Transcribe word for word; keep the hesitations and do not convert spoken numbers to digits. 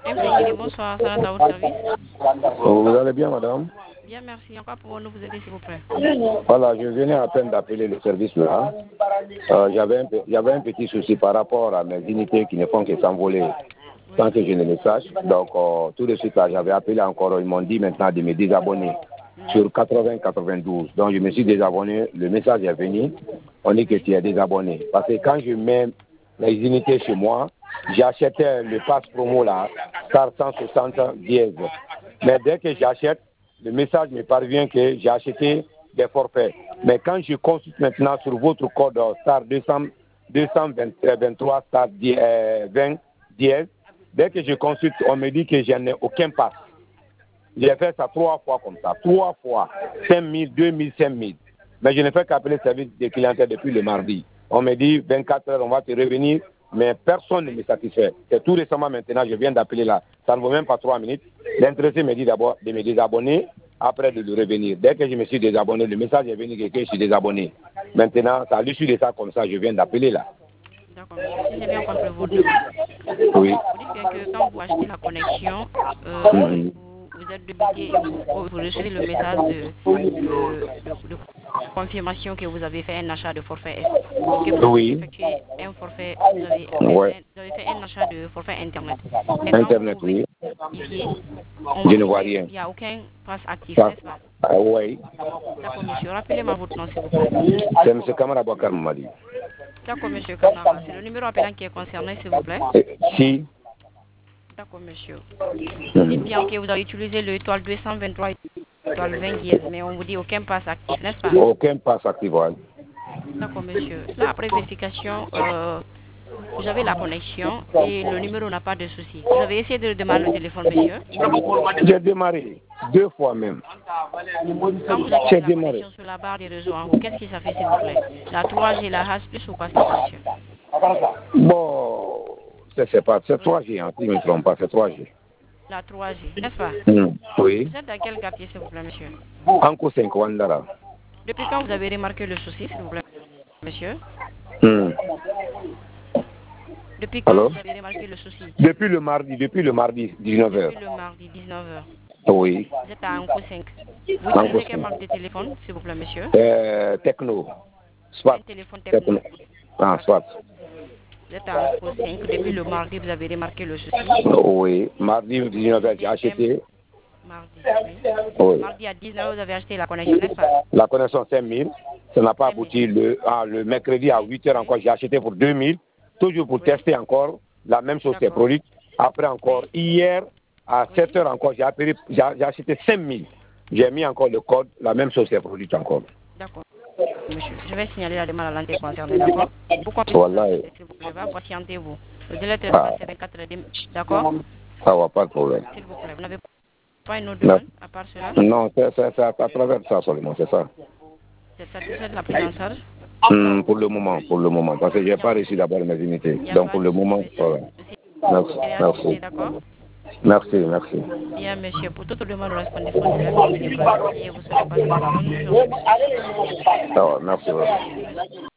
Infiniment, bonsoir, ça à votre service. Oh, vous allez bien, madame? Bien, merci. En quoi pouvons-nous vous aider, s'il vous plaît? Voilà, je venais à peine d'appeler le service là. Euh, j'avais, un, j'avais un petit souci par rapport à mes unités qui ne font que s'envoler oui. sans que je ne le sache. Donc, euh, tout de suite, là, j'avais appelé encore. Ils m'ont dit maintenant de me désabonner oui. sur quatre-vingts quatre-vingt-douze. Donc, je me suis désabonné. Le message est venu. On dit que tu es désabonné. Parce que quand je mets les unités chez moi, j'achetais le pass promo là, star cent soixante dièse. Mais dès que j'achète, le message me parvient que j'ai acheté des forfaits. Mais quand je consulte maintenant sur votre code star deux cents, deux cent vingt-trois star vingt dièse, dès que je consulte, on me dit que je n'ai aucun pass. J'ai fait ça trois fois comme ça, trois fois, cinq mille, deux mille, cinq mille. Mais je ne fais qu'appeler le service de clientèle depuis le mardi. On me dit vingt-quatre heures, on va te revenir, mais personne ne me satisfait. C'est tout récemment maintenant, je viens d'appeler là. Ça ne vaut même pas trois minutes. L'intéressé me dit d'abord de me désabonner, après de le revenir. Dès que je me suis désabonné, le message est venu que je suis désabonné. Maintenant, à l'issue de ça, comme ça, je viens d'appeler là. D'accord, monsieur. Si j'ai bien compris votre demande, oui. Vous dites bien que quand vous achetez la connexion, euh, mm-hmm. vous, vous êtes débité et vous, vous recevez le message de, de, de, de confirmation que vous avez fait un achat de forfait S. Que vous avez oui. effectué un forfait, vous avez, ouais. fait, vous avez fait un achat de forfait Internet. Et Internet, vous oui. Vérifiez, je ne vois rien. Il n'y a aucun pass actif, pas. n'est-ce pas? Ah, oui. D'accord, monsieur. Rappelez-moi votre nom, s'il vous plaît. C'est M. Kamara Bakar Mamadi. D'accord, monsieur Kamara. C'est le numéro appelant qui est concerné, s'il vous plaît? Et, si. D'accord, monsieur. Vous dites bien que vous avez utilisé le étoile deux cent vingt-trois étoile vingt dièse, mais on vous dit aucun pass actif, n'est-ce pas? Aucun pass actif, oui. D'accord, monsieur. Là, après vérification, euh, vous avez la connexion et le numéro n'a pas de souci. Vous avez essayé de démarrer le téléphone, monsieur? J'ai démarré, deux fois même. Quand vous avez la démarré. Connexion sur la barre des réseaux en haut, qu'est-ce que ça fait, s'il vous plaît? La trois G, la H plus ou quoi, monsieur? Bon, c'est pas, c'est trois G, hein, si je ne me trompe pas, c'est trois G. La trois G, n'est-ce pas? Mmh. Oui. Vous êtes dans quel quartier, s'il vous plaît, monsieur? Anko cinq Wandara. Depuis quand vous avez remarqué le souci, s'il vous plaît, monsieur? Mmh. Depuis quand Alors? vous avez remarqué le souci? Depuis le mardi, depuis le mardi, dix-neuf heures. Depuis le mardi, dix-neuf heures. Oui. Vous êtes à Anko cinq. Vous utilisez quelle marque de téléphone, s'il vous plaît, monsieur? Euh, Techno. Soit. Un téléphone Techno. Techno. Ah, soit. Vous êtes à Anko cinq. Depuis le mardi, vous avez remarqué le souci? Oui. Mardi, dix-neuf heures, j'ai acheté. Mardi, oui. Oui. Mardi à dix-neuf heures, vous avez acheté la connexion, n'est-ce pas? La connexion cinq mille. Ça n'a pas abouti. Le, ah, le mercredi à huit heures encore, j'ai acheté pour deux mille. Toujours pour oui. tester encore. La même chose s'est produite. Après encore, hier, à oui. sept heures encore, j'ai acheté cinq mille. J'ai mis encore le code. La même chose s'est produite encore. D'accord. Monsieur, je vais signaler la demande à l'antenne concernée, d'accord? Pourquoi voilà. S'il vous plaît, patientez-vous. Le délai de traitement, c'est vingt-quatre heures, d'accord? Ça va, pas de problème. S'il vous plaît, vous n'avez pas une autre demande à part cela? Non, c'est à travers ça seulement, c'est ça. C'est satisfait de la prise en charge? Mmh, pour le moment, pour le moment, parce que je n'ai pas réussi d'avoir mes unités. Donc pour le moment, voilà. Merci, merci. D'accord? Merci, merci. Bien, monsieur, pour toute demande, répondez formulaire et vous serez passé. Ah, merci.